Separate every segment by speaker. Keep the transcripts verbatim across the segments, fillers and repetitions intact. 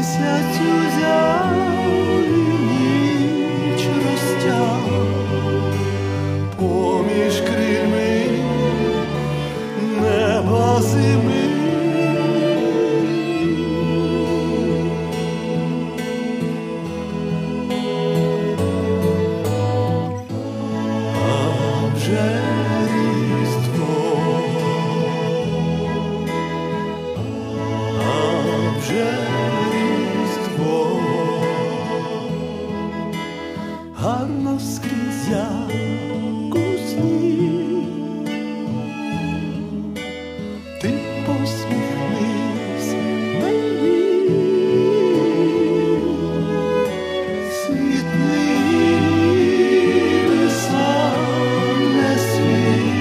Speaker 1: Місяць узяв і ніч розтяг поміж крильми неба зими. А вже Різдво, а вже Різдво, гарно скрізь як у сні. Ти посміхнись мені, світ нині сам не свій.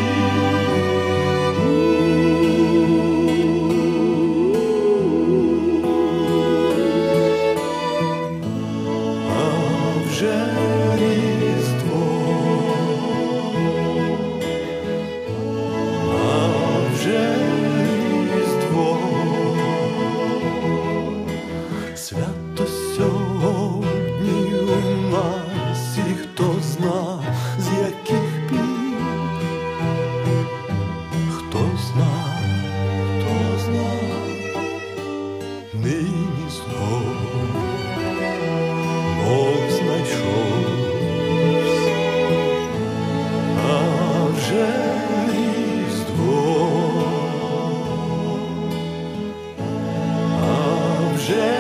Speaker 1: А вже Різдво, а вже Різдво, свято сьогодні у нас, і хто зна, з яких пір, хто зна, хто зна, нині знов Бог знайшовсь. А вже Різдво, а вже